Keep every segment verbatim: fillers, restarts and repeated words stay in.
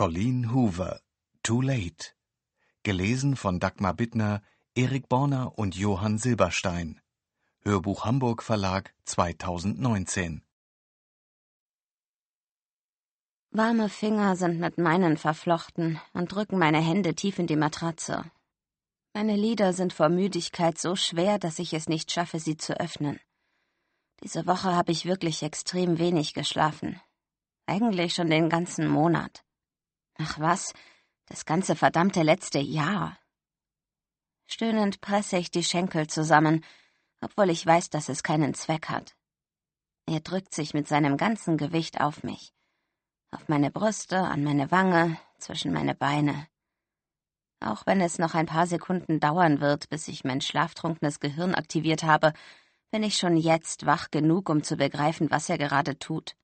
Colleen Hoover, Too Late. Gelesen von Dagmar Bittner, Erik Borner und Johann Silberstein. Hörbuch Hamburg Verlag zweitausendneunzehn. Warme Finger sind mit meinen verflochten und drücken meine Hände tief in die Matratze. Meine Lider sind vor Müdigkeit so schwer, dass ich es nicht schaffe, sie zu öffnen. Diese Woche habe ich wirklich extrem wenig geschlafen. Eigentlich schon den ganzen Monat. Ach was, das ganze verdammte letzte Jahr. Stöhnend presse ich die Schenkel zusammen, obwohl ich weiß, dass es keinen Zweck hat. Er drückt sich mit seinem ganzen Gewicht auf mich. Auf meine Brüste, an meine Wange, zwischen meine Beine. Auch wenn es noch ein paar Sekunden dauern wird, bis ich mein schlaftrunkenes Gehirn aktiviert habe, bin ich schon jetzt wach genug, um zu begreifen, was er gerade tut.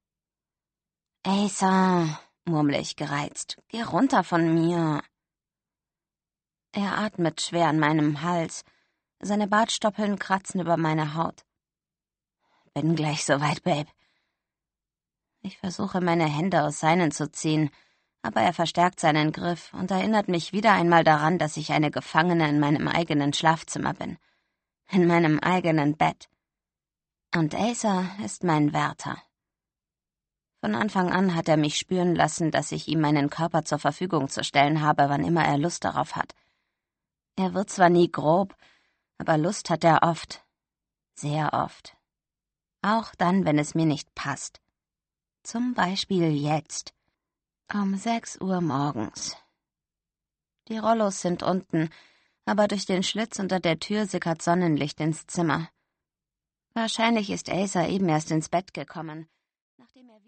»Asa«, murmle ich gereizt, »geh runter von mir.« Er atmet schwer an meinem Hals, seine Bartstoppeln kratzen über meine Haut. »Bin gleich soweit, Babe.« Ich versuche, meine Hände aus seinen zu ziehen, aber er verstärkt seinen Griff und erinnert mich wieder einmal daran, dass ich eine Gefangene in meinem eigenen Schlafzimmer bin. In meinem eigenen Bett. Und Asa ist mein Wärter. Von Anfang an hat er mich spüren lassen, dass ich ihm meinen Körper zur Verfügung zu stellen habe, wann immer er Lust darauf hat. Er wird zwar nie grob, aber Lust hat er oft. Sehr oft. Auch dann, wenn es mir nicht passt. Zum Beispiel jetzt. Um sechs Uhr morgens. Die Rollos sind unten, aber durch den Schlitz unter der Tür sickert Sonnenlicht ins Zimmer. Wahrscheinlich ist Asa eben erst ins Bett gekommen, nachdem er